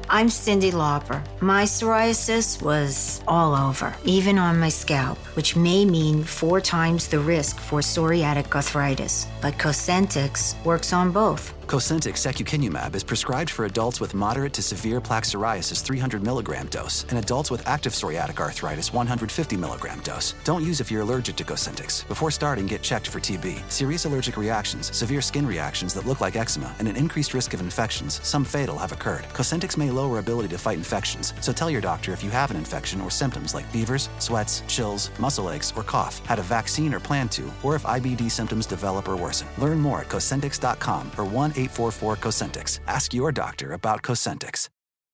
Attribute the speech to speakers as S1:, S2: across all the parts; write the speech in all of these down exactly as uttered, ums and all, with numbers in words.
S1: I'm Cyndi Lauper. My psoriasis was all over, even on my scalp, which may mean four times the risk for psoriatic arthritis. But Cosentyx works on both.
S2: Cosentyx secukinumab is prescribed for adults with moderate to severe plaque psoriasis three hundred milligram dose and adults with active psoriatic arthritis one hundred fifty milligram dose. Don't use if you're allergic to Cosentyx. Before starting, get checked for T B. Serious allergic reactions, severe skin reactions that look like eczema, and an increased risk of infections, some fatal, have occurred. Cosentyx may lower ability to fight infections, so tell your doctor if you have an infection or symptoms like fevers, sweats, chills, muscle aches, or cough, had a vaccine or plan to, or if I B D symptoms develop or worsen. Learn more at Cosentyx dot com or one eight four four Cosentyx. Ask your doctor about Cosentyx.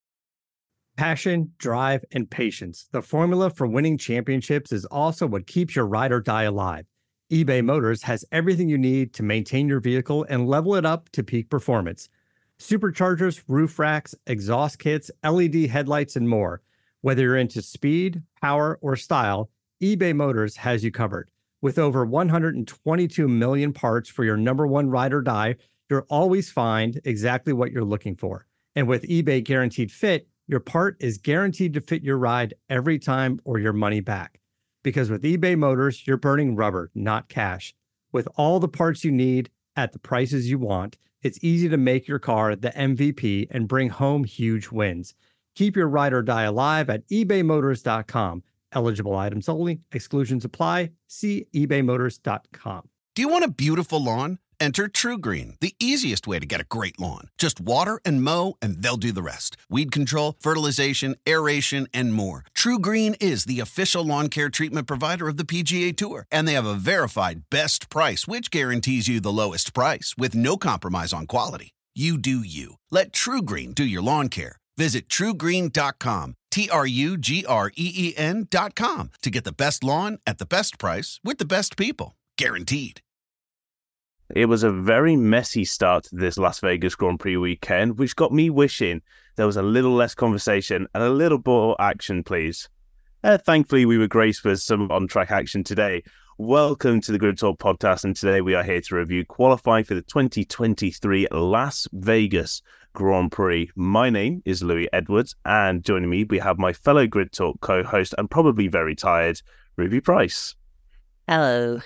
S3: Passion, drive, and patience. The formula for winning championships is also what keeps your ride or die alive. eBay Motors has everything you need to maintain your vehicle and level it up to peak performance. Superchargers, roof racks, exhaust kits, L E D headlights, and more. Whether you're into speed, power, or style, eBay Motors has you covered. With over one hundred twenty-two million parts for your number one ride or die, you'll always find exactly what you're looking for. And with eBay Guaranteed Fit, your part is guaranteed to fit your ride every time or your money back. Because with eBay Motors, you're burning rubber, not cash. With all the parts you need at the prices you want, it's easy to make your car the M V P and bring home huge wins. Keep your ride or die alive at ebay motors dot com. Eligible items only. Exclusions apply. See ebay motors dot com.
S4: Do you want a beautiful lawn? Enter TruGreen, the easiest way to get a great lawn. Just water and mow, and they'll do the rest. Weed control, fertilization, aeration, and more. TruGreen is the official lawn care treatment provider of the P G A Tour, and they have a verified best price, which guarantees you the lowest price with no compromise on quality. You do you. Let TruGreen do your lawn care. Visit true green dot com, T R U G R E E N dot com, to get the best lawn at the best price with the best people. Guaranteed.
S5: It was a very messy start to this Las Vegas Grand Prix weekend, which got me wishing there was a little less conversation and a little more action, please. Uh, thankfully, we were graced with some on-track action today. Welcome to the Grid Talk podcast, and today we are here to review qualifying for the twenty twenty-three Las Vegas Grand Prix. My name is Louis Edwards, and joining me, we have my fellow Grid Talk co-host and probably very tired, Ruby Price.
S6: Hello.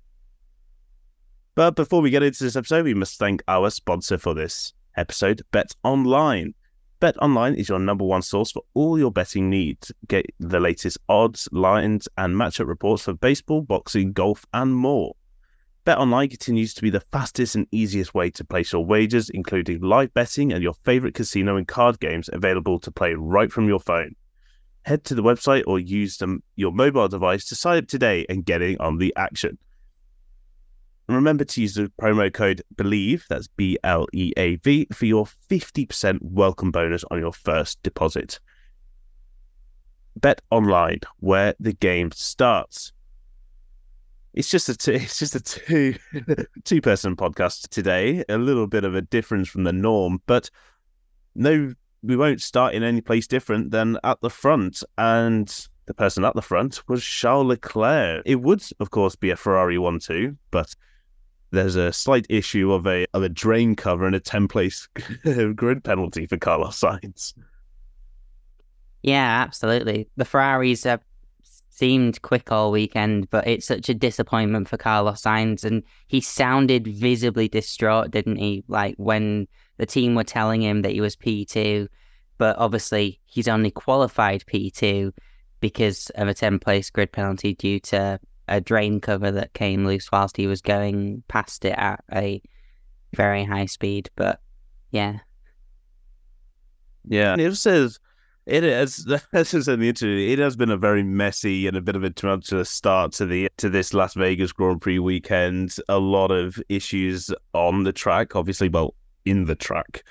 S5: But before we get into this episode, we must thank our sponsor for this episode, BetOnline. BetOnline is your number one source for all your betting needs. Get the latest odds, lines, and matchup reports for baseball, boxing, golf, and more. BetOnline continues to be the fastest and easiest way to place your wagers, including live betting and your favorite casino and card games available to play right from your phone. Head to the website or use the, your mobile device to sign up today and get in on the action. And remember to use the promo code BELIEVE, that's B L E A V, for your fifty percent welcome bonus on your first deposit. Bet Online, where the game starts. It's just a two, it's just a two two person podcast today, a little bit of a difference from the norm, but no, we won't start in any place different than at the front. And the person at the front was Charles Leclerc. It would, of course, be a Ferrari one two, but there's a slight issue of a of a drain cover and a ten-place grid penalty for Carlos Sainz.
S6: Yeah, absolutely. The Ferraris have seemed quick all weekend, but it's such a disappointment for Carlos Sainz, and he sounded visibly distraught, didn't he? Like when the team were telling him that he was P two, but obviously he's only qualified P two because of a ten-place grid penalty due to a drain cover that came loose whilst he was going past it at a very high speed. But yeah.
S5: Yeah, it says it is, as is in the interview, it has been a very messy and a bit of a tumultuous start to the to this Las Vegas Grand Prix weekend. A lot of issues on the track, obviously, well, in the track.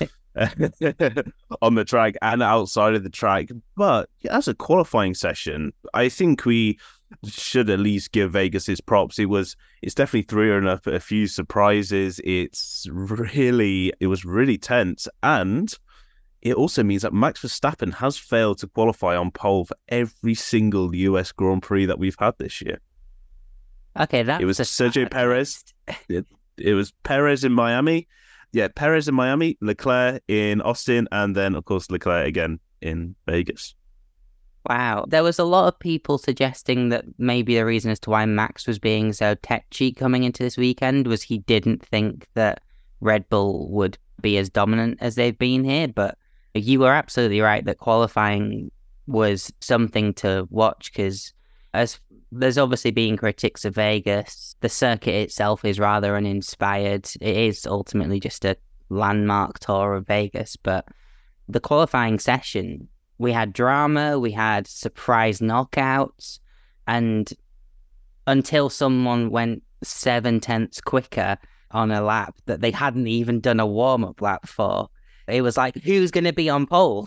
S5: on the track and outside of the track. But as a qualifying session, I think we should at least give Vegas his props. It was, it's definitely throwing up a few surprises. It's really, it was really tense. And it also means that Max Verstappen has failed to qualify on pole for every single U S Grand Prix that we've had this year.
S6: Okay, that
S5: it was Sergio Perez. It, it was Perez in Miami, yeah, Perez in Miami, Leclerc in Austin, and then, of course, Leclerc again in Vegas.
S6: Wow. There was a lot of people suggesting that maybe the reason as to why Max was being so tetchy coming into this weekend was he didn't think that Red Bull would be as dominant as they've been here. But you were absolutely right that qualifying was something to watch, because as there's obviously been critics of Vegas, the circuit itself is rather uninspired. It is ultimately just a landmark tour of Vegas, but the qualifying session, we had drama, we had surprise knockouts, and until someone went seven tenths quicker on a lap that they hadn't even done a warm-up lap for, it was like, who's going to be on pole?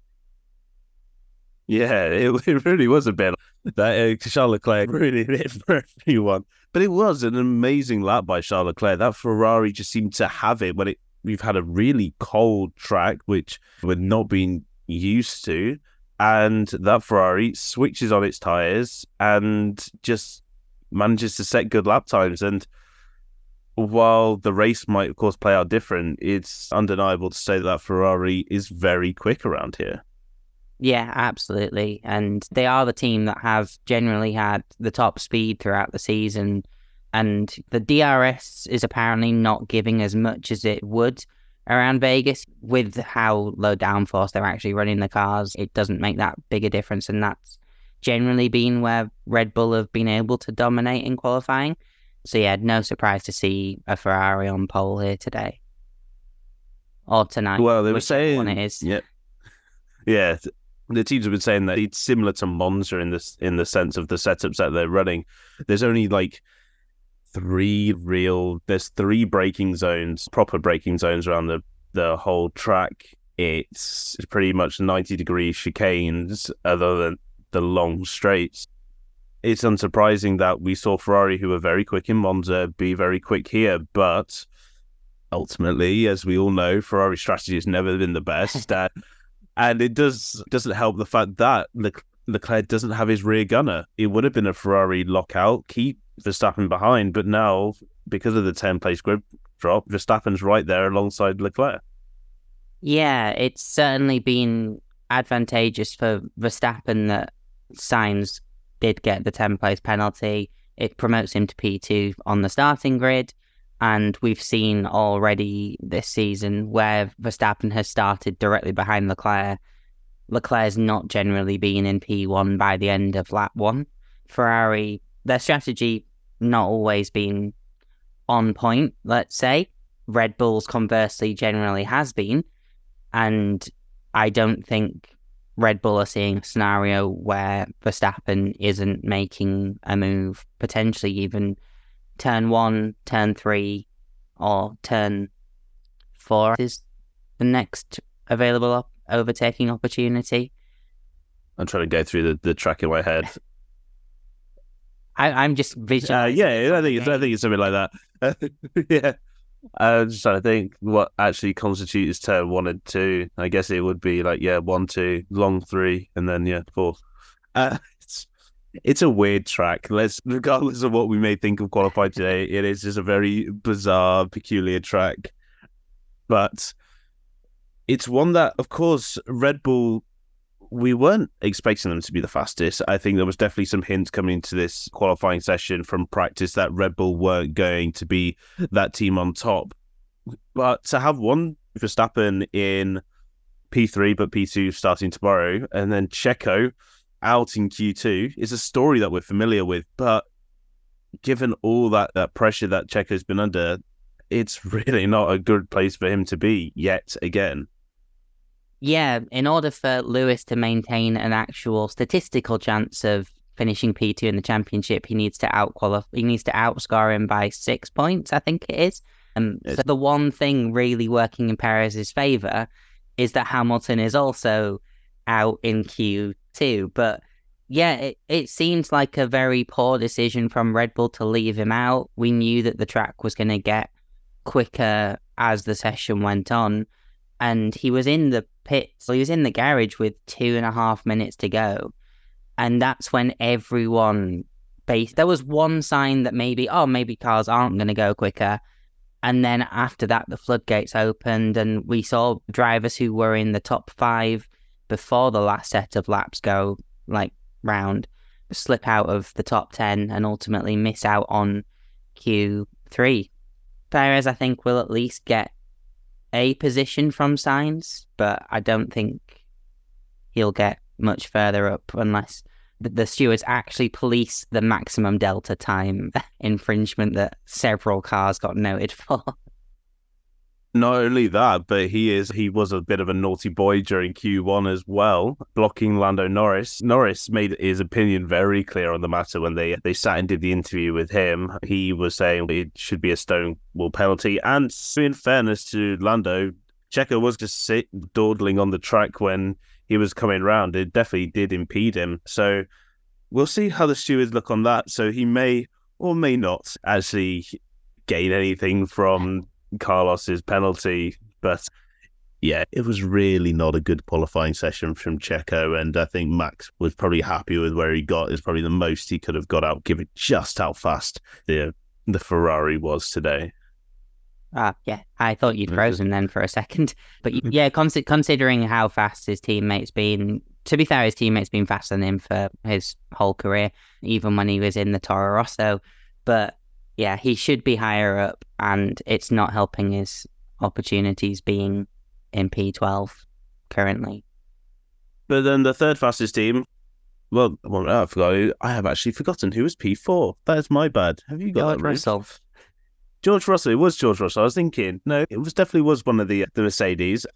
S5: Yeah, it, it really was a bit that uh, Charles Leclerc really hit for everyone. But it was an amazing lap by Charles Leclerc. That Ferrari just seemed to have it when it we've had a really cold track, which we're not being used to. And that Ferrari switches on its tyres and just manages to set good lap times. And while the race might, of course, play out different, it's undeniable to say that Ferrari is very quick around here.
S6: Yeah, absolutely. And they are the team that have generally had the top speed throughout the season. And the D R S is apparently not giving as much as it would around Vegas. With how low downforce they're actually running the cars, it doesn't make that big a difference. And that's generally been where Red Bull have been able to dominate in qualifying. So yeah, no surprise to see a Ferrari on pole here today. Or tonight.
S5: Well, they were saying...
S6: one it is.
S5: Yeah. Yeah. The teams have been saying that it's similar to Monza in this in the sense of the setups that they're running. There's only like three real, there's three braking zones, proper braking zones around the, the whole track. It's pretty much ninety degree chicanes other than the long straights. It's unsurprising that we saw Ferrari, who were very quick in Monza, be very quick here, but ultimately, as we all know, Ferrari's strategy has never been the best. uh, And it does, doesn't help the fact that Le- Leclerc doesn't have his rear gunner. It would have been a Ferrari lockout, keep Verstappen behind, but now, because of the ten-place grid drop, Verstappen's right there alongside Leclerc.
S6: Yeah, it's certainly been advantageous for Verstappen that Sainz did get the ten-place penalty. It promotes him to P two on the starting grid. And we've seen already this season where Verstappen has started directly behind Leclerc. Leclerc's not generally been in P one by the end of lap one. Ferrari, their strategy not always been on point, let's say. Red Bull's conversely generally has been. And I don't think Red Bull are seeing a scenario where Verstappen isn't making a move, potentially even turn one, turn three, or turn four is the next available op- overtaking opportunity.
S5: I'm trying to go through the, the track in my head.
S6: I, I'm just visualizing.
S5: Uh, yeah, I think it's I think it's something like that. yeah, I'm just trying to think what actually constitutes turn one and two. I guess it would be like yeah, one, two, long three, and then yeah, four. Uh, it's It's a weird track. Let's, regardless of what we may think of qualified today, it is just a very bizarre, peculiar track. But it's one that, of course, Red Bull, we weren't expecting them to be the fastest. I think there was definitely some hints coming into this qualifying session from practice that Red Bull weren't going to be that team on top. But to have one Verstappen in P three, but P two starting tomorrow, and then Checo out in Q two is a story that we're familiar with, but given all that, that pressure that Checo's been under, it's really not a good place for him to be yet again.
S6: Yeah, in order for Lewis to maintain an actual statistical chance of finishing P two in the championship, he needs to out-qualify, he needs to outscore him by six points, I think it is. Um, so the one thing really working in Perez's favour is that Hamilton is also out in Q two. But yeah, it, it seems like a very poor decision from Red Bull to leave him out. We knew that the track was going to get quicker as the session went on, and he was in the pits, he was in the garage with two and a half minutes to go, and that's when everyone based there was one sign that maybe oh maybe cars aren't going to go quicker, And then after that, the floodgates opened and we saw drivers who were in the top five before the last set of laps go, like, round, slip out of the top ten and ultimately miss out on Q three. Perez, I think, will at least get a position from Sainz, but I don't think he'll get much further up unless the stewards actually police the maximum delta time infringement that several cars got noted for.
S5: Not only that, but he is he was a bit of a naughty boy during Q one as well, blocking Lando Norris. Norris made his opinion very clear on the matter when they, they sat and did the interview with him. He was saying it should be a Stonewall penalty. And in fairness to Lando, Checo was just sit, dawdling on the track when he was coming round. It definitely did impede him. So we'll see how the stewards look on that. So he may or may not actually gain anything from Carlos's penalty, but yeah, it was really not a good qualifying session from Checo, and I think Max was probably happy with where he got. It's probably the most he could have got out, given just how fast the the Ferrari was today.
S6: Ah, yeah, I thought you'd frozen then for a second, but yeah, con- considering how fast his teammates been. To be fair, his teammates been faster than him for his whole career, even when he was in the Toro Rosso, but yeah, he should be higher up, and it's not helping his opportunities being in P twelve currently.
S5: But then the third fastest team, well, well I forgot. I have actually forgotten who was P four. That is my bad. Have you got
S6: George
S5: that,
S6: Russell?
S5: George Russell. It was George Russell. I was thinking, no, it was definitely was one of the the Mercedes.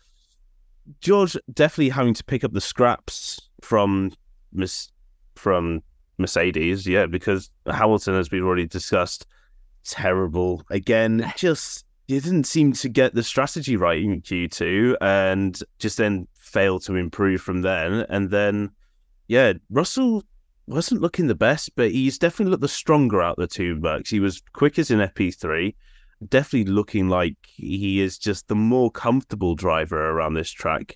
S5: George definitely having to pick up the scraps from Miss from Mercedes, yeah, because Hamilton, as we've already discussed, terrible again. Just you didn't seem to get the strategy right in Q two, and just then failed to improve from then. And then, yeah, Russell wasn't looking the best, but he's definitely looked the stronger out of the two Mercs. He was quickest in F P three, definitely looking like he is just the more comfortable driver around this track.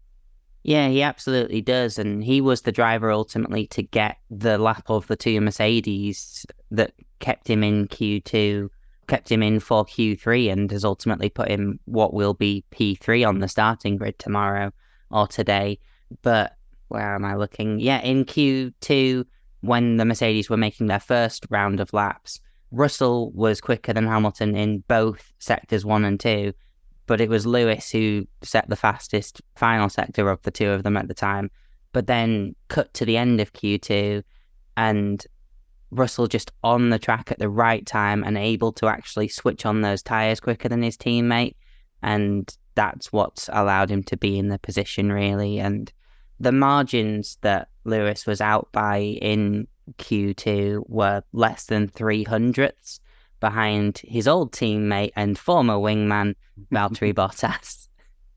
S6: Yeah, he absolutely does. And he was the driver ultimately to get the lap of the two Mercedes that kept him in Q two, kept him in for Q three, and has ultimately put him what will be P three on the starting grid tomorrow or today. But where am I looking? Yeah, in Q two, when the Mercedes were making their first round of laps, Russell was quicker than Hamilton in both sectors one and two, but it was Lewis who set the fastest final sector of the two of them at the time. But then cut to the end of Q two, and Russell just on the track at the right time and able to actually switch on those tyres quicker than his teammate. And that's what allowed him to be in the position, really. And the margins that Lewis was out by in Q two were less than three hundredths behind his old teammate and former wingman, Valtteri Bottas.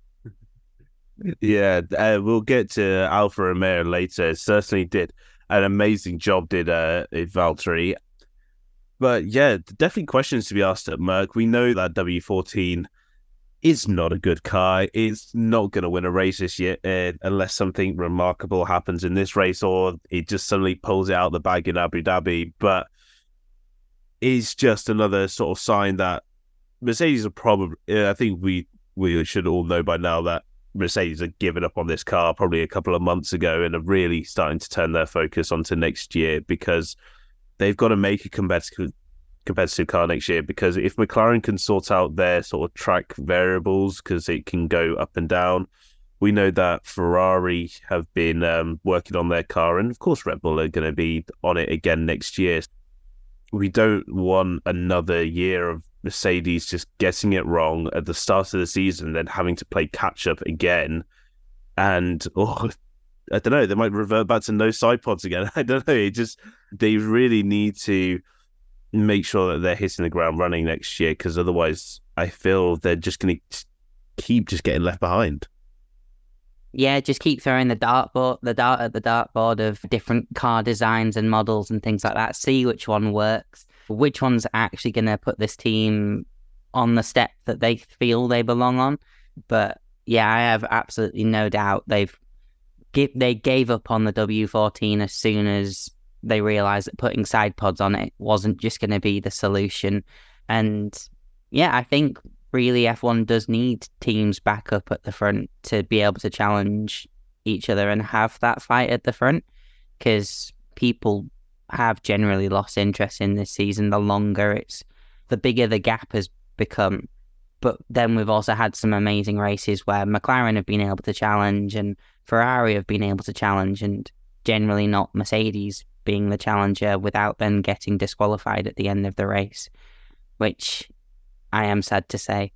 S5: Yeah, uh, we'll get to Alfa Romeo later. It certainly did an amazing job, did uh, Valtteri. But yeah, definitely questions to be asked at Merc. We know that W fourteen is not a good car. It's not going to win a race this year uh, unless something remarkable happens in this race, or it just suddenly pulls it out of the bag in Abu Dhabi. But it's just another sort of sign that Mercedes are probably, uh, I think we, we should all know by now that Mercedes had given up on this car probably a couple of months ago and are really starting to turn their focus onto next year, because they've got to make a competitive competitive car next year. Because if McLaren can sort out their sort of track variables, because it can go up and down, we know that Ferrari have been um, working on their car, and of course Red Bull are going to be on it again next year. We don't want another year of Mercedes just getting it wrong at the start of the season, then having to play catch up again. And oh, I don't know, they might revert back to no side pods again. I don't know. It just, they really need to make sure that they're hitting the ground running next year, because otherwise I feel they're just going to keep just getting left behind.
S6: Yeah, just keep throwing the dartboard, the dart at the dartboard of different car designs and models and things like that. See which one works, which one's actually going to put this team on the step that they feel they belong on. But yeah, I have absolutely no doubt they've give, they gave up on the W fourteen as soon as they realised that putting side pods on it wasn't just going to be the solution. And yeah, I think really F one does need teams back up at the front to be able to challenge each other and have that fight at the front, because people have generally lost interest in this season the longer it's, the bigger the gap has become. But then we've also had some amazing races where McLaren have been able to challenge and Ferrari have been able to challenge, and generally not Mercedes being the challenger without then getting disqualified at the end of the race, which I am sad to say.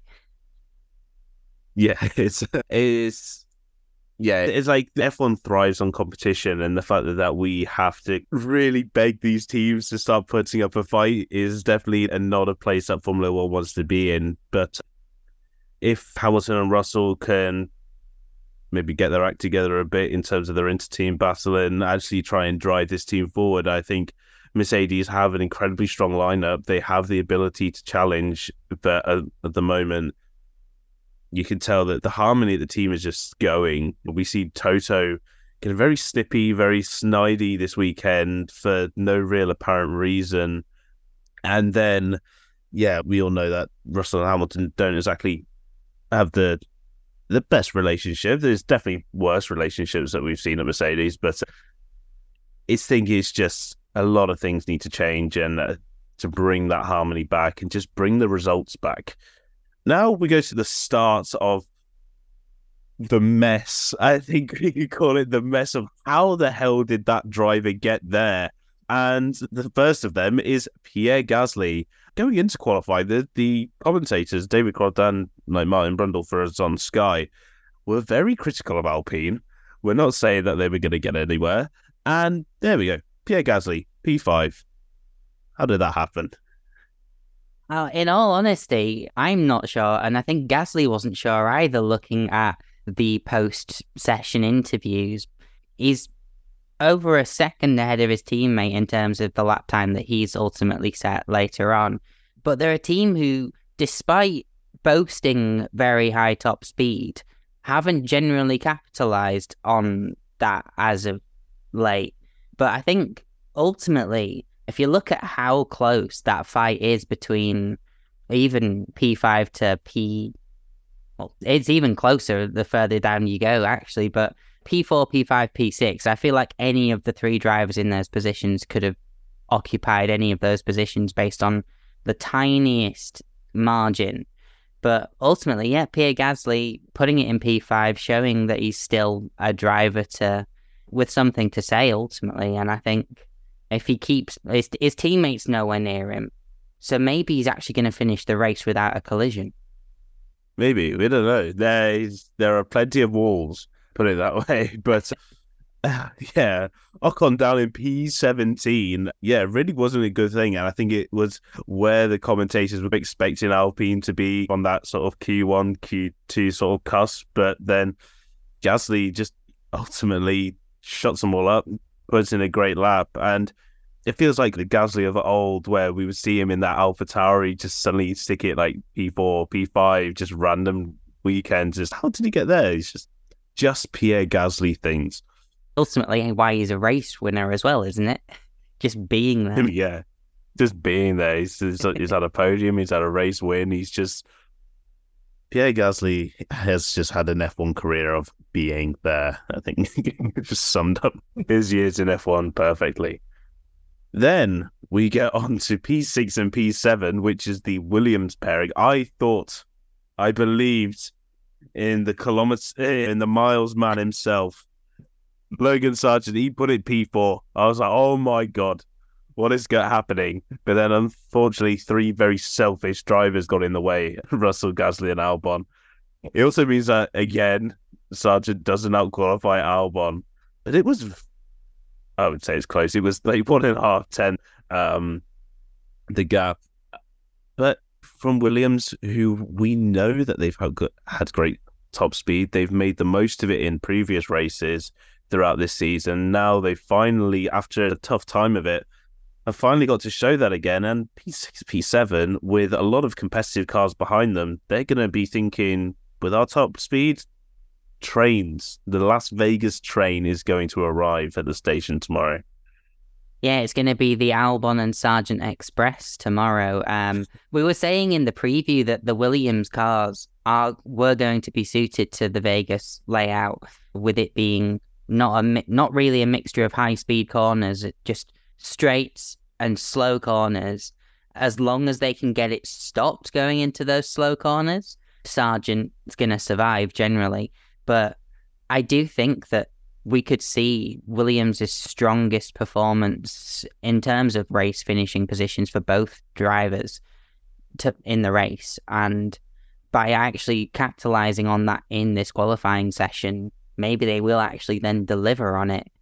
S5: Yeah, it's it's yeah, it's like F one thrives on competition, and the fact that, that we have to really beg these teams to start putting up a fight is definitely not a place that Formula One wants to be in. But if Hamilton and Russell can maybe get their act together a bit in terms of their inter-team battle and actually try and drive this team forward, I think Mercedes have an incredibly strong lineup. They have the ability to challenge, but at, at the moment, you can tell that the harmony of the team is just going. We see Toto getting very snippy, very snidey this weekend for no real apparent reason. And then, yeah, we all know that Russell and Hamilton don't exactly have the the best relationship. There's definitely worse relationships that we've seen at Mercedes, but I think it's just a lot of things need to change and uh, to bring that harmony back and just bring the results back. Now we go to the start of the mess. I think we could call it the mess of how the hell did that driver get there? And the first of them is Pierre Gasly. Going into qualify, the, the commentators, David Croft and like Martin Brundle for us on Sky, were very critical of Alpine. We're not saying that they were going to get anywhere. And there we go. Pierre Gasly, P five. How did that happen?
S6: Uh, in all honesty, I'm not sure, and I think Gasly wasn't sure either, looking at the post-session interviews. He's over a second ahead of his teammate in terms of the lap time that he's ultimately set later on. But they're a team who, despite boasting very high top speed, haven't generally capitalised on that as of late. But I think, ultimately, if you look at how close that fight is between even P five to P... Well, it's even closer the further down you go, actually, but P four, P five, P six, I feel like any of the three drivers in those positions could have occupied any of those positions based on the tiniest margin. But ultimately, yeah, Pierre Gasly putting it in P five, showing that he's still a driver to with something to say, ultimately. And I think if he keeps... His, his teammates nowhere near him, so maybe he's actually going to finish the race without a collision.
S5: Maybe, we don't know. There's, there are plenty of walls, put it that way. But uh, yeah, Ocon down in P seventeen, yeah, really wasn't a good thing. And I think it was where the commentators were expecting Alpine to be on that sort of Q one, Q two sort of cusp. But then Gasly just ultimately shuts them all up, puts in a great lap. And it feels like the Gasly of old, where we would see him in that AlphaTauri just suddenly stick it like P four, P five, just random weekends. Just how did he get there? It's just just Pierre Gasly things.
S6: Ultimately, why he's a race winner as well, isn't it? Just being there.
S5: Yeah, just being there. He's, he's, he's had a podium. He's had a race win. He's just... Pierre Gasly has just had an F one career of being there. I think he just summed up his years in F one perfectly. Then we get on to P six and P seven, which is the Williams pairing. I thought, I believed in the kilometers, in the miles man himself, Logan Sargent. He put it P four. I was like, oh my God, what is happening? But then unfortunately, three very selfish drivers got in the way, Russell, Gasly and Albon. It also means that, again, Sargent doesn't out-qualify Albon. But it was... I would say it's close. It was like one and a half, ten, um, the gap. But from Williams, who we know that they've had, had great top speed, they've made the most of it in previous races throughout this season. Now they finally, after a tough time of it, have finally got to show that again. And P six, P seven, with a lot of competitive cars behind them, they're going to be thinking, with our top speed, trains. The Las Vegas train is going to arrive at the station tomorrow.
S6: Yeah, it's going to be the Albon and Sargent Express tomorrow. Um, we were saying in the preview that the Williams cars are were going to be suited to the Vegas layout, with it being not a not really a mixture of high speed corners, just straights and slow corners. As long as they can get it stopped going into those slow corners, Sargent's going to survive generally. But I do think that we could see Williams' strongest performance in terms of race finishing positions for both drivers to, in the race. And by actually capitalizing on that in this qualifying session, maybe they will actually then deliver on it.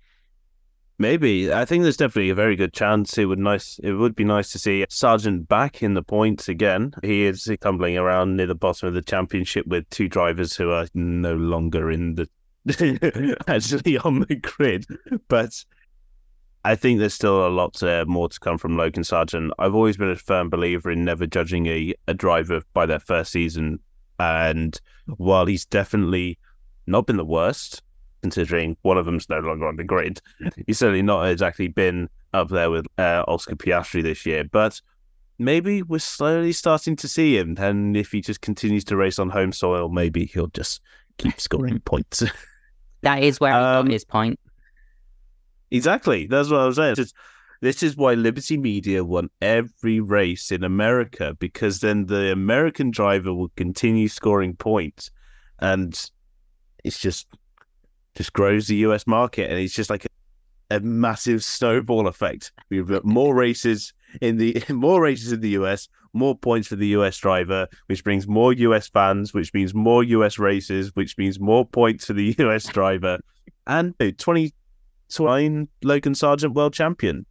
S5: Maybe. I think there's definitely a very good chance. It would nice. It would be nice to see Sargent back in the points again. He is tumbling around near the bottom of the championship with two drivers who are no longer in the actually on the grid. But I think there's still a lot uh, more to come from Logan Sargent. I've always been a firm believer in never judging a, a driver by their first season. And while he's definitely not been the worst, considering one of them's no longer on the grid, he's certainly not exactly been up there with uh, Oscar Piastri this year. But maybe we're slowly starting to see him. And if he just continues to race on home soil, maybe he'll just keep scoring points.
S6: That is where he
S5: um,
S6: got his point.
S5: Exactly. That's what I was saying. Just, this is why Liberty Media won every race in America, because then the American driver will continue scoring points. And it's just just grows the U S market. And it's just like a, a massive snowball effect. We've got more races in the more races in the U S, more points for the U S driver, which brings more U S fans, which means more U S races, which means more points for the U S driver. And twenty twenty-nine Logan Sargent world champion.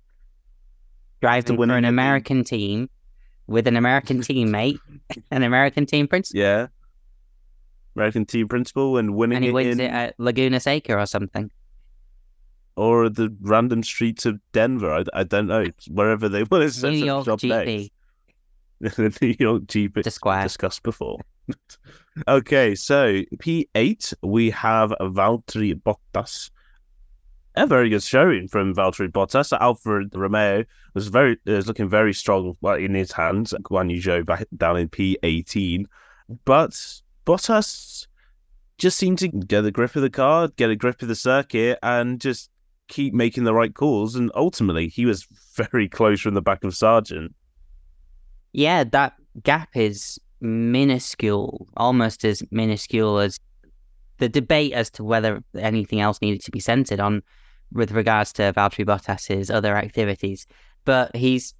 S6: Driving for an American team with an American teammate, an American team principal.
S5: Yeah. American team principal and winning
S6: and he
S5: it
S6: wins
S5: in...
S6: it at Laguna Seca or something.
S5: Or the random streets of Denver. I, I don't know. Wherever they want to
S6: New York G P.
S5: The New York G P discussed before. Okay, so P eight, we have Valtteri Bottas. A very good showing from Valtteri Bottas. Alfa Romeo was very was looking very strong in his hands. Guan Yu Zhou back down in P eighteen. But Bottas just seemed to get a grip of the car, get a grip of the circuit, and just keep making the right calls. And ultimately, he was very close from the back of Sargent.
S6: Yeah, that gap is minuscule, almost as minuscule as the debate as to whether anything else needed to be centered on with regards to Valtteri Bottas's other activities. But he's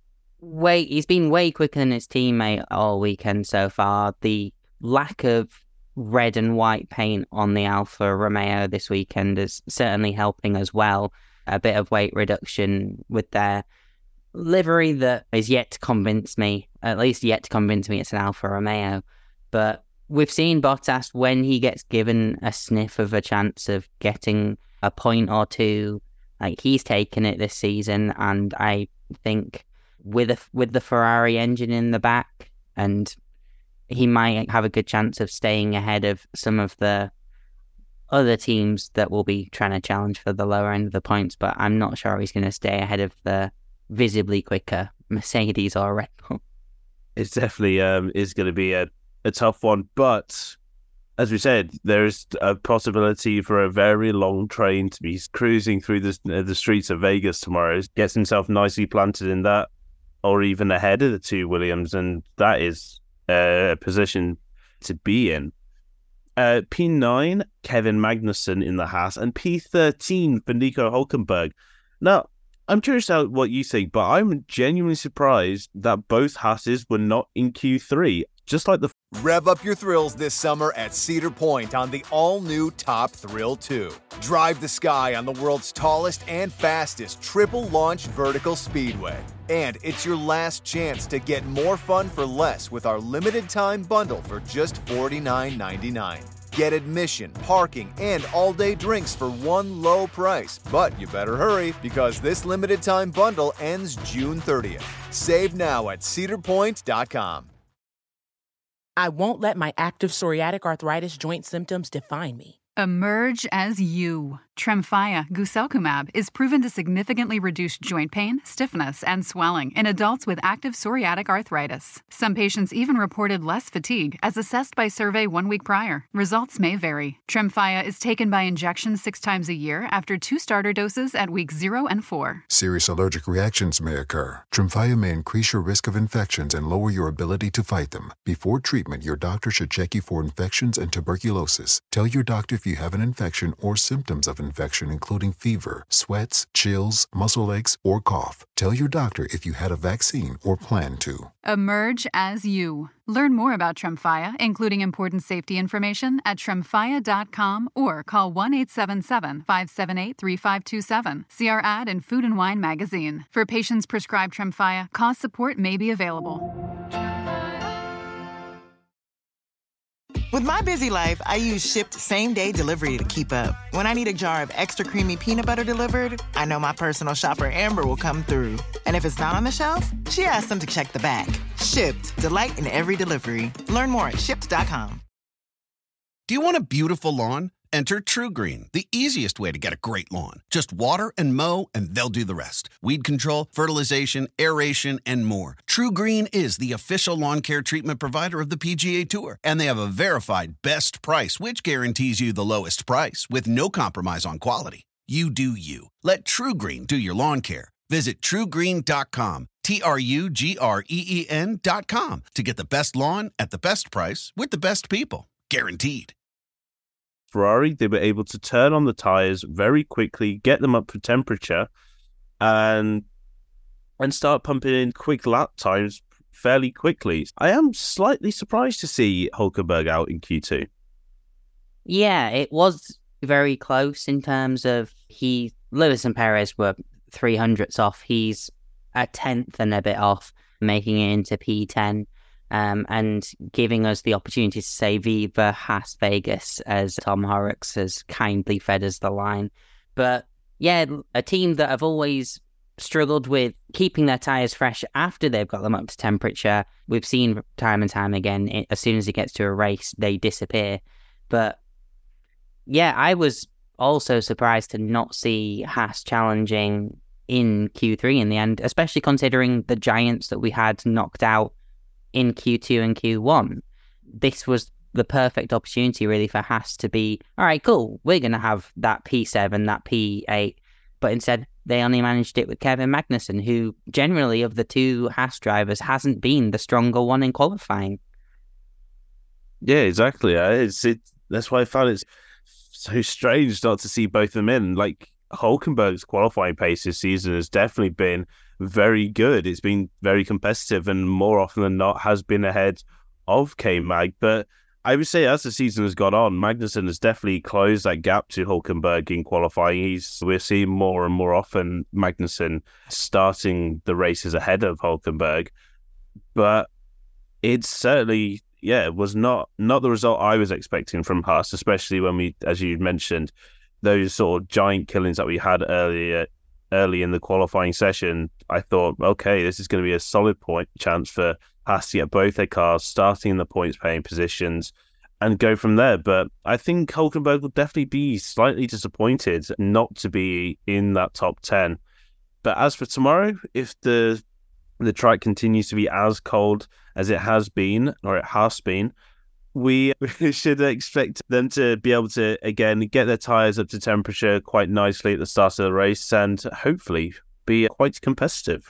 S6: way he's been way quicker than his teammate all weekend so far. The lack of red and white paint on the Alfa Romeo this weekend is certainly helping as well. A bit of weight reduction with their livery that is yet to convince me, at least yet to convince me it's an Alfa Romeo. But we've seen Bottas, when he gets given a sniff of a chance of getting a point or two, like he's taken it this season. And I think with a, with the Ferrari engine in the back, and he might have a good chance of staying ahead of some of the other teams that will be trying to challenge for the lower end of the points. But I'm not sure he's going to stay ahead of the visibly quicker Mercedes or Red Bull.
S5: It's definitely um, is going to be a, a tough one. But as we said, there's a possibility for a very long train to be cruising through the, uh, the streets of Vegas tomorrow. Gets himself nicely planted in that, or even ahead of the two Williams. And that is a position to be in. Uh, P nine, Kevin Magnussen in the Haas, and P thirteen for Nico Hülkenberg. Now, I'm curious about what you think, but I'm genuinely surprised that both Haases were not in Q three, just like the...
S7: Rev up your thrills this summer at Cedar Point on the all-new Top Thrill two. Drive the sky on the world's tallest and fastest triple-launch vertical speedway. And it's your last chance to get more fun for less with our limited-time bundle for just forty-nine ninety-nine. Get admission, parking, and all-day drinks for one low price. But you better hurry, because this limited-time bundle ends June thirtieth. Save now at cedar point dot com.
S8: I won't let my active psoriatic arthritis joint symptoms define me. Emerge as you. Tremfya guselkumab is proven to significantly reduce joint pain, stiffness, and swelling in adults with active psoriatic arthritis. Some patients even reported less fatigue, as assessed by survey one week prior. Results may vary. Tremfya is taken by injection six times a year after two starter doses at weeks zero and four.
S9: Serious allergic reactions may occur. Tremfya may increase your risk of infections and lower your ability to fight them. Before treatment, your doctor should check you for infections and tuberculosis. Tell your doctor if you have an infection or symptoms of infection, including fever, sweats, chills, muscle aches, or cough. Tell your doctor if you had a vaccine or plan to.
S8: Emerge as you. Learn more about Tremfya, including important safety information, at tremfya dot com or call one eight seven seven, five seven eight, three five two seven. See our ad in Food and Wine magazine. For patients prescribed Tremfya, cost support may be available.
S10: With my busy life, I use Shipt same-day delivery to keep up. When I need a jar of extra creamy peanut butter delivered, I know my personal shopper Amber will come through. And if it's not on the shelf, she asks them to check the back. Shipt, delight in every delivery. Learn more at shipt dot com.
S4: Do you want a beautiful lawn? Enter TruGreen, the easiest way to get a great lawn. Just water and mow, and they'll do the rest. Weed control, fertilization, aeration, and more. TruGreen is the official lawn care treatment provider of the P G A Tour, and they have a verified best price, which guarantees you the lowest price with no compromise on quality. You do you. Let TruGreen do your lawn care. Visit true green dot com, T R U G R E E N dot com, to get the best lawn at the best price with the best people. Guaranteed.
S5: Ferrari, they were able to turn on the tyres very quickly, get them up for temperature, and and start pumping in quick lap times fairly quickly. I am slightly surprised to see Hulkenberg out in Q two.
S6: Yeah, it was very close in terms of he Lewis and Perez were three hundredths off. He's a tenth and a bit off, making it into P ten. Um, and giving us the opportunity to say Viva Haas Vegas, as Tom Horrocks has kindly fed us the line. But yeah, a team that have always struggled with keeping their tyres fresh after they've got them up to temperature. We've seen time and time again, it, as soon as it gets to a race, they disappear. But yeah, I was also surprised to not see Haas challenging in Q three in the end, especially considering the giants that we had knocked out in Q two and Q one. This was the perfect opportunity really for Haas to be, all right, cool, we're going to have that P seven, that P eight, but instead they only managed it with Kevin Magnussen, who generally of the two Haas drivers hasn't been the stronger one in qualifying.
S5: Yeah, exactly. It's it. That's why I found it so strange not to see both of them in. Like, Hulkenberg's qualifying pace this season has definitely been very good. It's been very competitive and more often than not has been ahead of K-Mag. But I would say as the season has gone on, Magnussen has definitely closed that gap to Hulkenberg in qualifying. He's We're seeing more and more often Magnussen starting the races ahead of Hulkenberg. But it's certainly, yeah, it was not, not the result I was expecting from Haas, especially when we, as you mentioned, those sort of giant killings that we had earlier early in the qualifying session. I thought, okay, this is going to be a solid point chance for Haas to get both their cars starting in the points paying positions and go from there. But I think Hulkenberg will definitely be slightly disappointed not to be in that top ten. But as for tomorrow, if the the track continues to be as cold as it has been, or it has been, we should expect them to be able to, again, get their tyres up to temperature quite nicely at the start of the race and hopefully be quite competitive.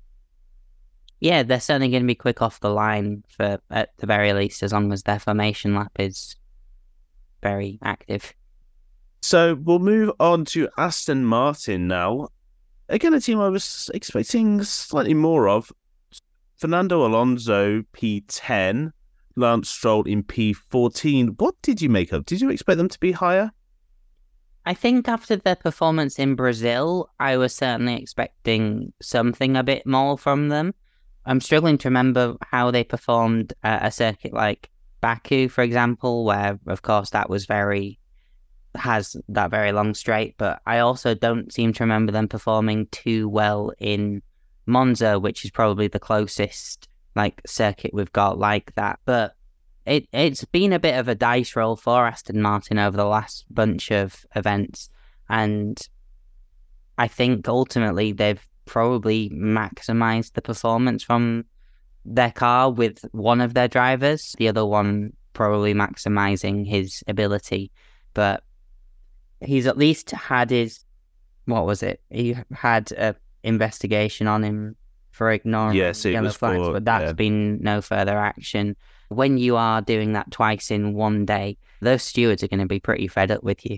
S6: Yeah, they're certainly going to be quick off the line, for at the very least, as long as their formation lap is very active.
S5: So we'll move on to Aston Martin now. Again, a team I was expecting slightly more of. Fernando Alonso, P ten. Lance Stroll in P fourteen. What did you make of? Did you expect them to be higher?
S6: I think after their performance in Brazil, I was certainly expecting something a bit more from them. I'm struggling to remember how they performed at a circuit like Baku, for example, where, of course, that was very, has that very long straight, but I also don't seem to remember them performing too well in Monza, which is probably the closest like circuit we've got like that. But it, it's been a bit of a dice roll for Aston Martin over the last bunch of events. And I think ultimately they've probably maximised the performance from their car with one of their drivers, the other one probably maximising his ability. But he's at least had his, what was it? He had an investigation on him for ignoring
S5: yes, it
S6: yellow
S5: was
S6: flags,
S5: for,
S6: but that's
S5: yeah.
S6: been no further action. When you are doing that twice in one day, those stewards are going to be pretty fed up with you.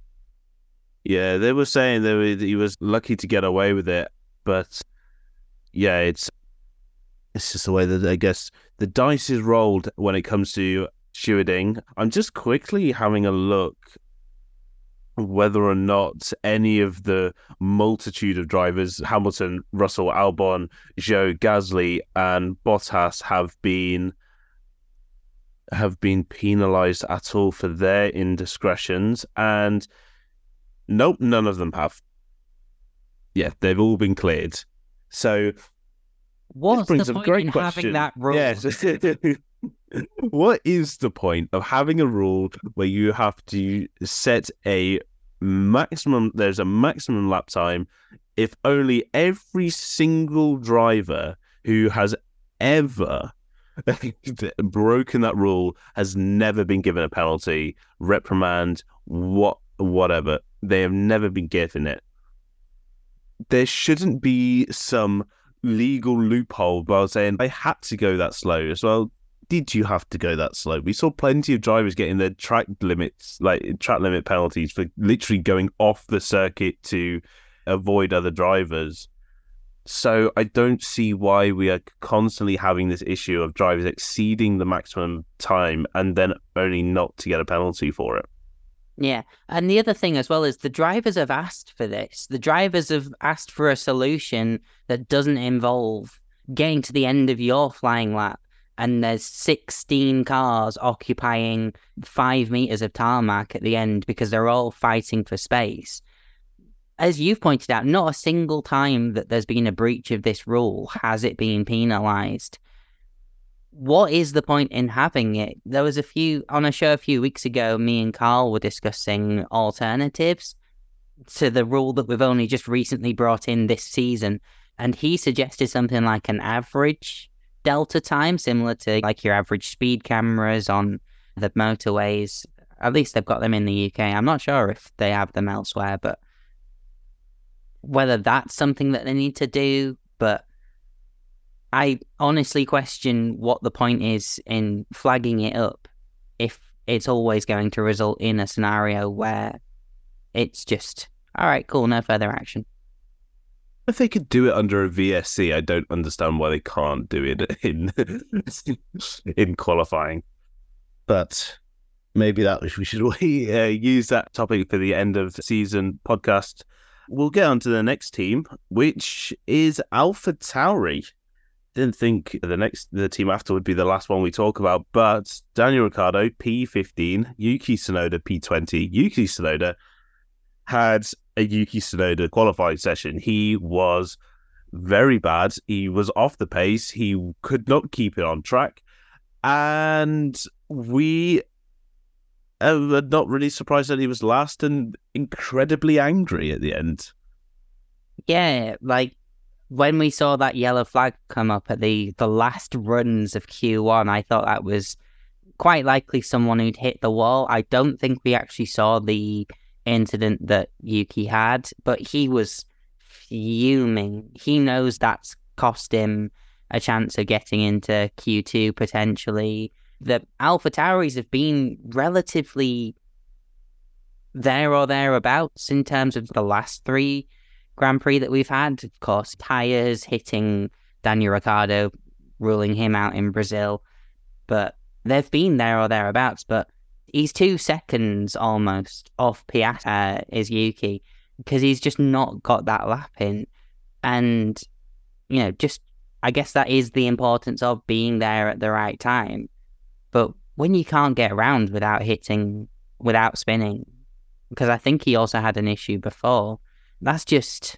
S5: Yeah, they were saying that he was lucky to get away with it, but yeah, it's it's just the way that I guess the dice is rolled when it comes to stewarding. I'm just quickly having a look whether or not any of the multitude of drivers, Hamilton, Russell, Albon, Zhou, Gasly, and Bottas, have been have been penalised at all for their indiscretions, and nope, none of them have. Yeah, they've all been cleared. So
S6: what's
S5: brings
S6: the
S5: up a
S6: point
S5: great
S6: in
S5: question.
S6: having that rule?
S5: Yes. What is the point of having a rule where you have to set a maximum, there's a maximum lap time if only every single driver who has ever broken that rule has never been given a penalty, reprimand, what, whatever. They have never been given it. There shouldn't be some legal loophole by saying I had to go that slow as well. Did you have to go that slow? We saw plenty of drivers getting their track limits, like track limit penalties for literally going off the circuit to avoid other drivers. So I don't see why we are constantly having this issue of drivers exceeding the maximum time and then only not to get a penalty for it.
S6: Yeah, and the other thing as well is the drivers have asked for this. The drivers have asked for a solution that doesn't involve getting to the end of your flying lap and there's sixteen cars occupying five meters of tarmac at the end because they're all fighting for space. As you've pointed out, not a single time that there's been a breach of this rule has it been penalised. What is the point in having it? There was a few, on a show a few weeks ago, me and Carl were discussing alternatives to the rule that we've only just recently brought in this season. And he suggested something like an average delta time, similar to like your average speed cameras on the motorways. At least they've got them in the U K. I'm not sure if they have them elsewhere, but whether that's something that they need to do. But I honestly question what the point is in flagging it up if it's always going to result in a scenario where it's just, all right, cool, no further action.
S5: If they could do it under a V S C, I don't understand why they can't do it in in qualifying. But maybe that we should uh, use that topic for the end of the season podcast. We'll get on to the next team, which is AlphaTauri. Didn't think the next the team after would be the last one we talk about, but Daniel Ricciardo, P fifteen, Yuki Tsunoda, P twenty. Yuki Tsunoda had a Yuki Tsunoda qualifying session. He was very bad. He was off the pace. He could not keep it on track. And we are not really surprised that he was last and incredibly angry at the end.
S6: Yeah, like when we saw that yellow flag come up at the, the last runs of Q one, I thought that was quite likely someone who'd hit the wall. I don't think we actually saw the incident that Yuki had, but he was fuming. He knows that's cost him a chance of getting into Q two potentially. The AlphaTauris have been relatively there or thereabouts in terms of the last three Grand Prix that we've had. Of course, tyres hitting Daniel Ricciardo, ruling him out in Brazil, but they've been there or thereabouts. But he's two seconds almost off Piastri, uh, is Yuki, because he's just not got that lap in. And, you know, just, I guess that is the importance of being there at the right time. But when you can't get around without hitting, without spinning, because I think he also had an issue before, that's just,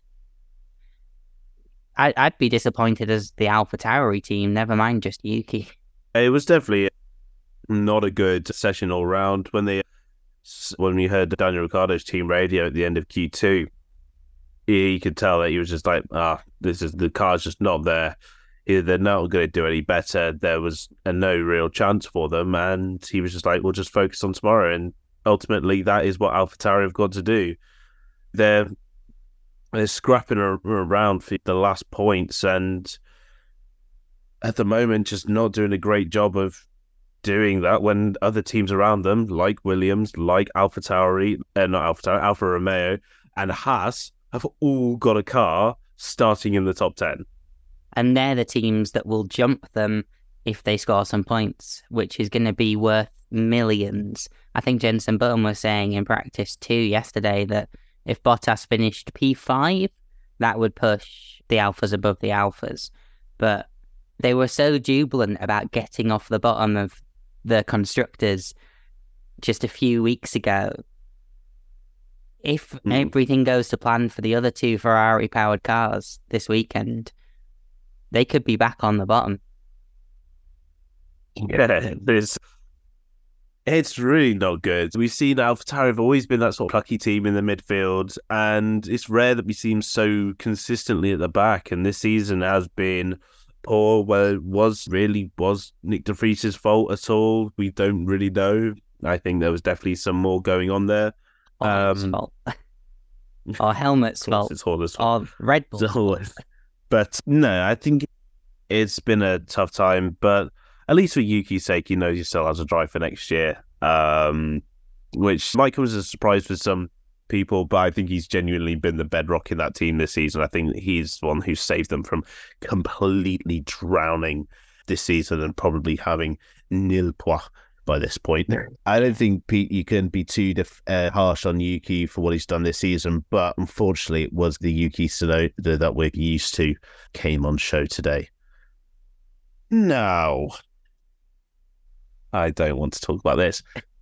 S6: I, I'd be disappointed as the AlphaTauri team, never mind just Yuki.
S5: It was definitely not a good session all round. When they, when we heard Daniel Ricciardo's team radio at the end of Q two, you could tell that he was just like, ah, this is the car's just not there. They're not going to do any better. There was a no real chance for them, and he was just like, we'll just focus on tomorrow. And ultimately, that is what AlphaTauri have got to do. They're they're scrapping around for the last points, and at the moment, just not doing a great job of doing that when other teams around them, like Williams, like AlphaTauri, uh, not AlphaTauri, Alfa Romeo, and Haas, have all got a car starting in the top ten.
S6: And they're the teams that will jump them if they score some points, which is going to be worth millions. I think Jenson Button was saying in practice too yesterday that if Bottas finished P five, that would push the Alphas above the Alphas. But they were so jubilant about getting off the bottom of the constructors just a few weeks ago. If mm. everything goes to plan for the other two Ferrari-powered cars this weekend, they could be back on the bottom.
S5: Yeah, there's, it's really not good. We've seen AlphaTauri have always been that sort of plucky team in the midfield, and it's rare that we see them so consistently at the back. And this season has been poor. Well, it was really was Nick De Vries's fault at all? We don't really know. I think there was definitely some more going on there.
S6: Horner's um, fault. Or Helmut's fault.
S5: It's Horner's fault.
S6: Or Red Bull's fault.
S5: But no, I think it's been a tough time. But at least for Yuki's sake, he knows he still has a drive for next year. Um, which might come as a surprise for some people, but I think he's genuinely been the bedrock in that team this season. I think he's the one who saved them from completely drowning this season and probably having nil points by this point. I don't think, Pete, you can be too def- uh, harsh on Yuki for what he's done this season, but unfortunately it was the Yuki Tsunoda that we're used to came on show today. No, I don't want to talk about this.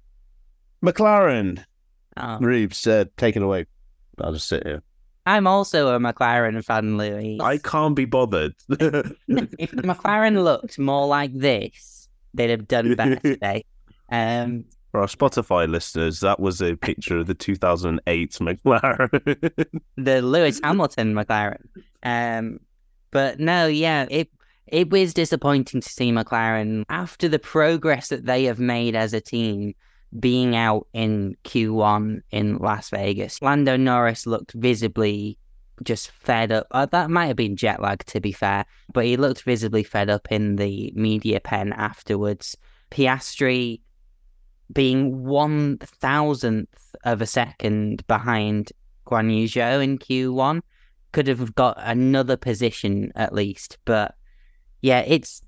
S5: McLaren.
S6: Oh.
S5: Rubes, uh, take it away. I'll just sit here.
S6: I'm also a McLaren fan, Louis.
S5: I can't be bothered.
S6: If the McLaren looked more like this, they'd have done better today. Um,
S5: For our Spotify listeners, that was a picture of the two thousand eight McLaren.
S6: The Lewis Hamilton McLaren. Um, but no, yeah, it it was disappointing to see McLaren, after the progress that they have made as a team, being out in Q one in Las Vegas. Lando Norris looked visibly just fed up. Uh, that might have been jet lag, to be fair, but he looked visibly fed up in the media pen afterwards. Piastri being one thousandth of a second behind Guan Yu Zhou in Q one. Could have got another position at least, but yeah, it's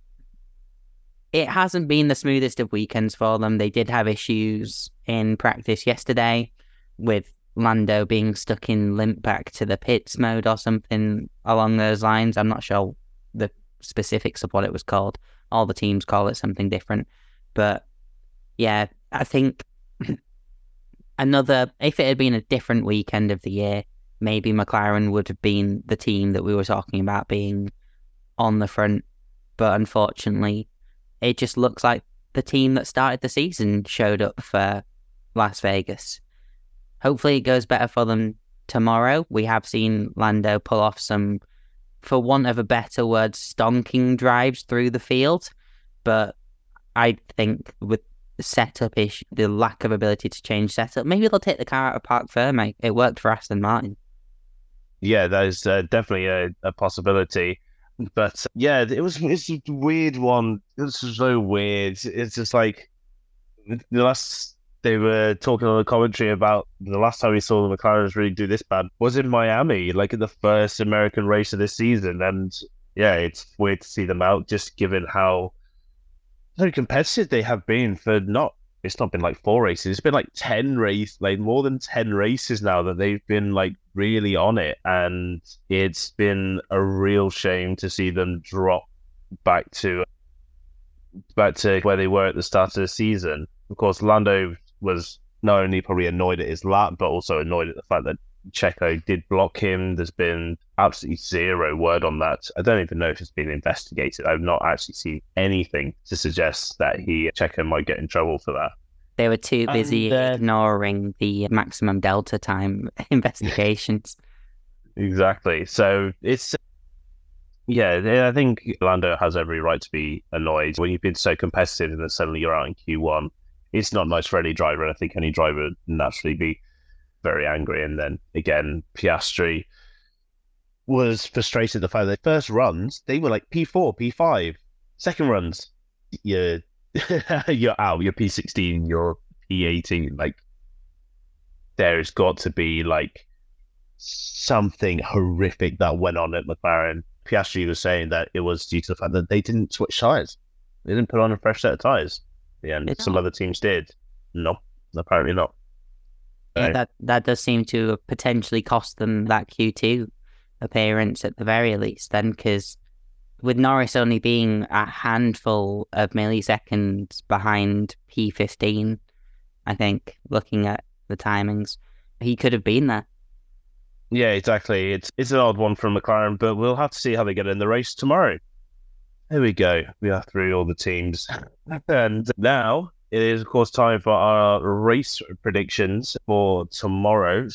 S6: it hasn't been the smoothest of weekends for them. They did have issues in practice yesterday with Lando being stuck in limp back to the pits mode or something along those lines. I'm not sure the specifics of what it was called. All the teams call it something different. But yeah, I think another, if it had been a different weekend of the year, maybe McLaren would have been the team that we were talking about being on the front. But unfortunately, it just looks like the team that started the season showed up for Las Vegas. Hopefully it goes better for them tomorrow. We have seen Lando pull off some, for want of a better word, stonking drives through the field. But I think with the setup issue, the lack of ability to change setup, maybe they'll take the car out of Parc Ferme. It worked for Aston Martin.
S5: Yeah, that is uh, definitely a, a possibility. But yeah, it was it's a weird one. It's so weird. It's just like the last they were talking on the commentary about the last time we saw the McLarens really do this bad was in Miami, like in the first American race of this season. And yeah, it's weird to see them out, just given how very competitive they have been for not. It's not been like four races. It's been like ten races, like more than ten races now that they've been like really on it. And it's been a real shame to see them drop back to back to where they were at the start of the season. Of course, Lando was not only probably annoyed at his lap, but also annoyed at the fact that Checo did block him. There's been absolutely zero word on that. I don't even know if it's been investigated. I've not actually seen anything to suggest that he Checo might get in trouble for that.
S6: They were too busy
S5: And, uh,
S6: ignoring the maximum delta time investigations.
S5: Exactly. So it's, yeah, I think Lando has every right to be annoyed. When you've been so competitive and then suddenly you're out in Q one, it's not nice for any driver. And I think any driver would naturally be very angry. And then again, Piastri was frustrated the fact that first runs, they were like P four, P five. Second runs, you're, you're out, you're P sixteen, you're P eighteen. Like, there's got to be like something horrific that went on at McLaren. Piastri was saying that it was due to the fact that they didn't switch tyres. They didn't put on a fresh set of tyres. Yeah, and some other teams did. No, apparently not.
S6: Yeah,
S5: So,
S6: that, that does seem to have potentially cost them that Q two appearance at the very least then, because with Norris only being a handful of milliseconds behind P fifteen, I think, looking at the timings, he could have been there.
S5: yeah, exactly. It's it's an odd one from McLaren, but we'll have to see how they get in the race tomorrow. There we go. We are through all the teams. And now it is, of course, time for our race predictions for tomorrow.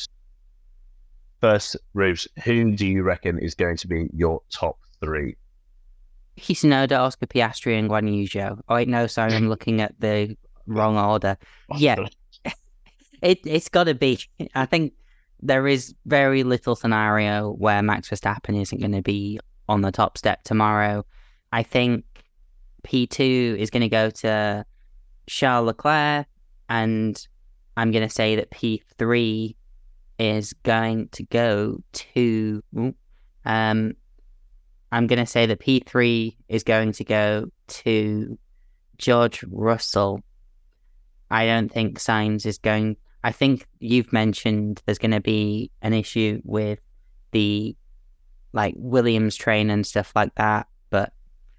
S5: First, Rubes, who do you reckon is going to be your top three?
S6: Tsunoda, Oscar Piastri, and Guan Yu Zhou. Oh, wait, no, sorry, I'm looking at the wrong order. Yeah, it, it's got to be. I think there is very little scenario where Max Verstappen isn't going to be on the top step tomorrow. I think P two is going to go to Charles Leclerc, and I'm going to say that P three is going to go to... Um, I'm going to say that P three is going to go to George Russell. I don't think Sainz is going... I think you've mentioned there's going to be an issue with the like Williams train and stuff like that, but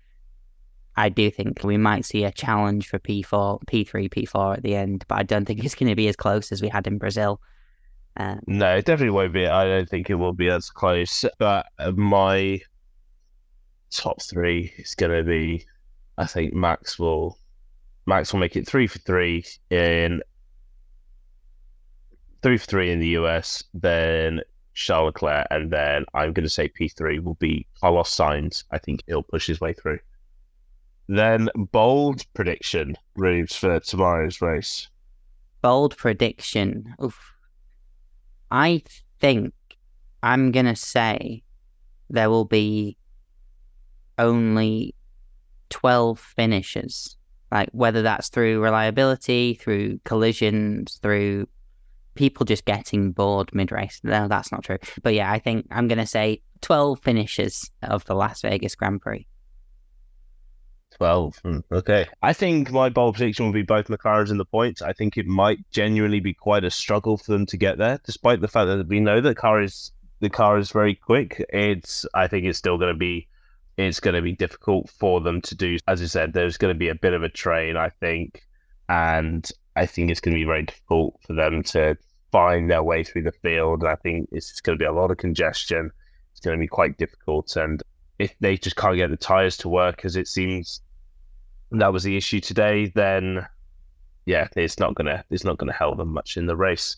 S6: I do think we might see a challenge for P four, P three, P four at the end, but I don't think it's going to be as close as we had in Brazil. Um,
S5: No, it definitely won't be. I don't think it will be as close. But my top three is going to be, I think Max will, Max will make it three for three in three for three in the U S, then Charles Leclerc, and then I'm going to say P three will be Carlos Sainz. I think he'll push his way through. Then bold prediction, Rubes, for tomorrow's race.
S6: bold prediction. Oof. I think I'm going to say there will be only twelve finishes. Like, whether that's through reliability, through collisions, through people just getting bored mid-race. No, that's not true. But yeah, I think I'm going to say twelve finishes of the Las Vegas Grand Prix.
S5: twelve. Okay. I think my bold prediction will be both McLarens in the points. I think it might genuinely be quite a struggle for them to get there, despite the fact that we know that car is the car is very quick. It's I think it's still going to be it's going to be difficult for them to do. As I said, there's going to be a bit of a train, I think, and I think it's going to be very difficult for them to find their way through the field. I think it's just going to be a lot of congestion. It's going to be quite difficult, and if they just can't get the tyres to work, as it seems that was the issue today, then yeah, it's not gonna it's not gonna help them much in the race.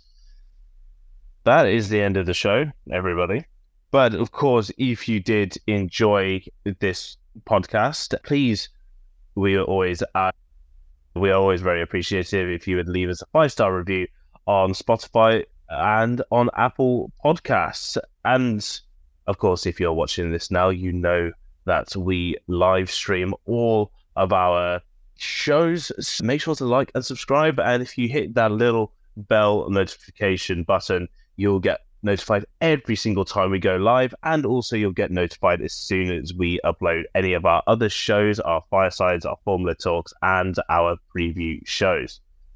S5: That is the end of the show, everybody. But of course, if you did enjoy this podcast, please, we are always uh, we are always very appreciative if you would leave us a five star review on Spotify and on Apple Podcasts. And of course, if you're watching this now, you know that we live stream all of our shows. Make sure to like and subscribe, and if you hit that little bell notification button, you'll get notified every single time we go live, and also you'll get notified as soon as we upload any of our other shows, our firesides, our Formula Talks, and our preview shows.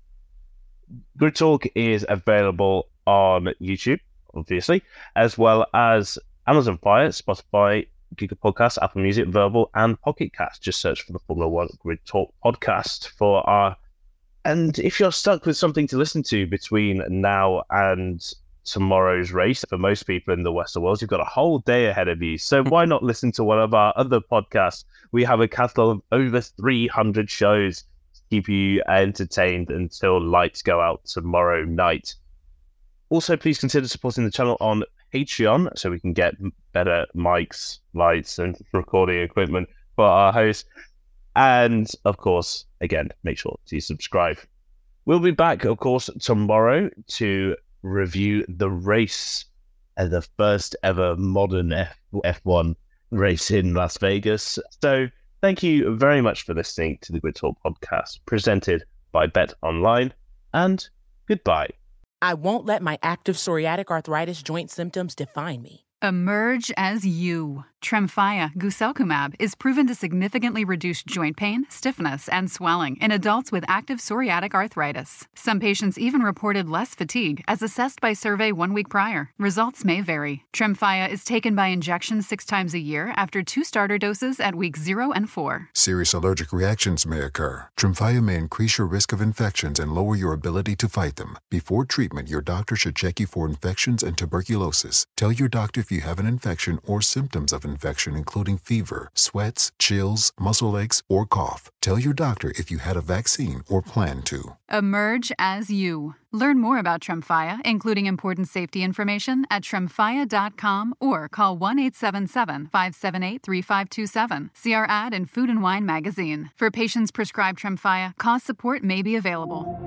S5: Grid Talk is available on YouTube, obviously, as well as Amazon Fire, Spotify, Google Podcasts, Apple Music, Verbal, and Pocket Cast. Just search for the Formula One Grid Talk podcast for our... And if you're stuck with something to listen to between now and tomorrow's race. For most people in the Western world, you've got a whole day ahead of you. So why not listen to one of our other podcasts? We have a catalogue of over three hundred shows to keep you entertained until lights go out tomorrow night. Also, please consider supporting the channel on Patreon so we can get better mics, lights, and recording equipment for our hosts. And, of course, again, make sure to subscribe. We'll be back, of course, tomorrow to review the race at the first ever modern F one race in Las Vegas. So thank you very much for listening to the Grid Talk podcast presented by Bet Online, and goodbye.
S11: I won't let my active psoriatic arthritis joint symptoms define me.
S8: Emerge as you. Tremfya guselkumab is proven to significantly reduce joint pain, stiffness, and swelling in adults with active psoriatic arthritis. Some patients even reported less fatigue as assessed by survey one week prior. Results may vary. Tremfya is taken by injection six times a year after two starter doses at weeks zero and four.
S9: Serious allergic reactions may occur. Tremfya may increase your risk of infections and lower your ability to fight them. Before treatment, your doctor should check you for infections and tuberculosis. Tell your doctor if you have an infection or symptoms of infection, including fever, sweats, chills, muscle aches, or cough. Tell your doctor if you had a vaccine or plan to.
S8: Emerge as you. Learn more about Tremfya, including important safety information, at tremfya dot com or call one eight seven seven, five seven eight, three five two seven. See our ad in Food and Wine magazine. For patients prescribed Tremfya, cost support may be available.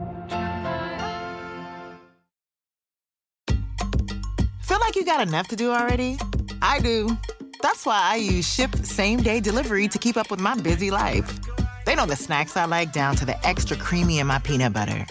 S10: Feel like you got enough to do already? I do. That's why I use Shipt same-day delivery to keep up with my busy life. They know the snacks I like down to the extra creamy in my peanut butter.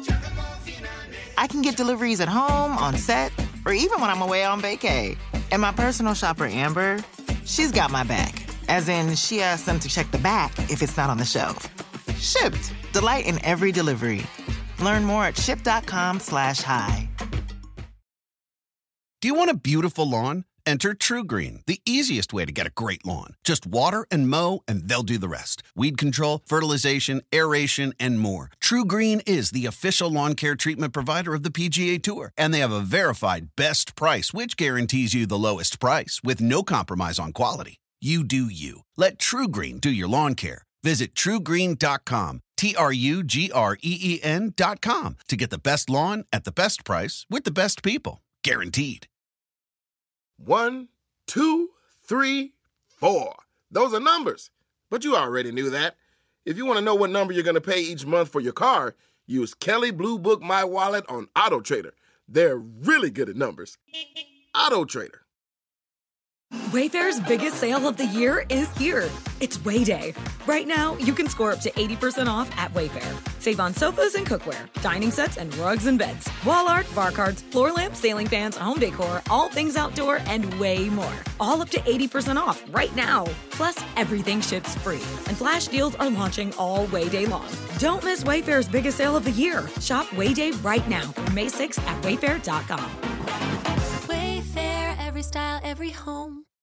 S10: I can get deliveries at home, on set, or even when I'm away on vacay. And my personal shopper, Amber, she's got my back. As in, she asks them to check the back if it's not on the shelf. Shipt. Delight in every delivery. Learn more at shipt.com slash hi.
S4: Do you want a beautiful lawn? Enter TruGreen, the easiest way to get a great lawn. Just water and mow, and they'll do the rest. Weed control, fertilization, aeration, and more. TruGreen is the official lawn care treatment provider of the P G A Tour, and they have a verified best price, which guarantees you the lowest price with no compromise on quality. You do you. Let TruGreen do your lawn care. Visit true green dot com, T R U G R E E N dot com, to get the best lawn at the best price with the best people. Guaranteed.
S12: One, two, three, four. Those are numbers. But you already knew that. If you want to know what number you're going to pay each month for your car, use Kelley Blue Book My Wallet on Auto Trader. They're really good at numbers. Auto Trader.
S13: Wayfair's biggest sale of the year is here. It's Way Day. Right now, you can score up to eighty percent off at Wayfair. Save on sofas and cookware, dining sets and rugs and beds, wall art, bar cards, floor lamps, ceiling fans, home decor, all things outdoor, and way more. All up to eighty percent off right now. Plus, everything ships free. And flash deals are launching all Way Day long. Don't miss Wayfair's biggest sale of the year. Shop Way Day right now through May sixth at wayfair dot com.
S14: Wayfair, every style, every home.